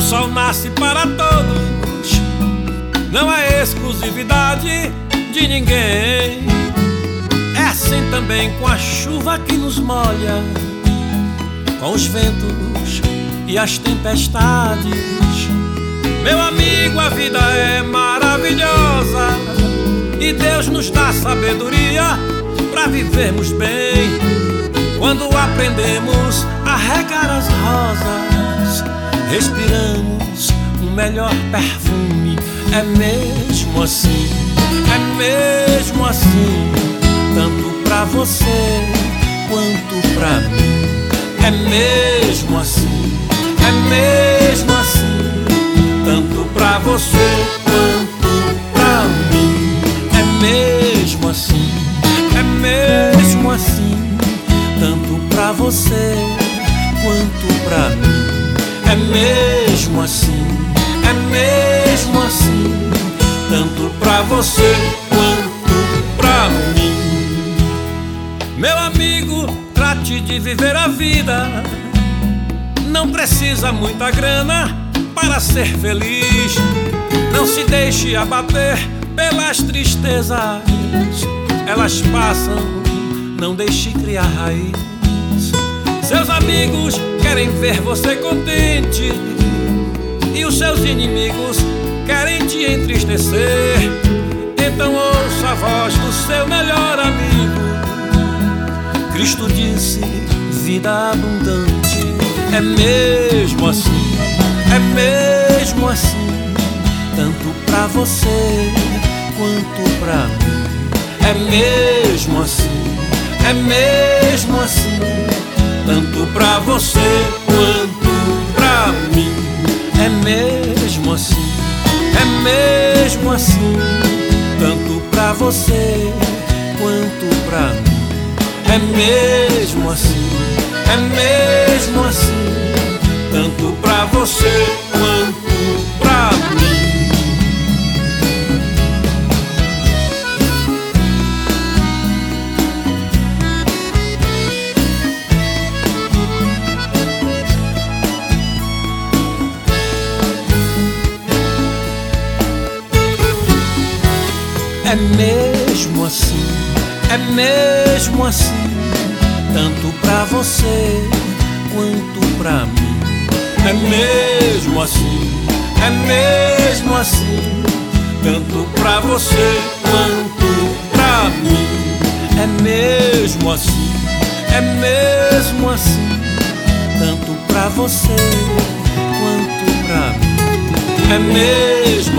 sol nasce para todos, não há exclusividade de ninguém. É assim também com a chuva que nos molha, com os ventos e as tempestades. Meu amigo, a vida é maravilhosa e Deus nos dá sabedoria para vivermos bem. Quando aprendemos a regar as rosas, respiramos um melhor perfume. É mesmo assim, é mesmo assim, tanto pra você quanto pra mim. É mesmo assim, é mesmo assim, tanto pra você quanto pra mim. É mesmo assim, é mesmo assim, tanto pra você quanto pra mim. É mesmo assim, é mesmo assim, tanto pra você quanto pra mim. Meu amigo, trate de viver a vida. Não precisa muita grana para ser feliz. Não se deixe abater pelas tristezas, elas passam, não deixe criar raiz. Seus amigos querem ver você contente e os seus inimigos querem te entristecer. Então ouça a voz do seu melhor amigo. Cristo disse: vida abundante. É mesmo assim, é mesmo assim, tanto pra você quanto pra mim. É mesmo assim, é mesmo assim, tanto pra você quanto pra mim. É mesmo assim, é mesmo assim, tanto pra você quanto pra mim. É mesmo assim, é mesmo assim, tanto pra você quanto pra mim. É mesmo assim, é mesmo assim, tanto pra você quanto pra mim. É mesmo assim, é mesmo assim, tanto pra você quanto pra mim. É mesmo assim, é mesmo assim, tanto pra você quanto pra mim. É mesmo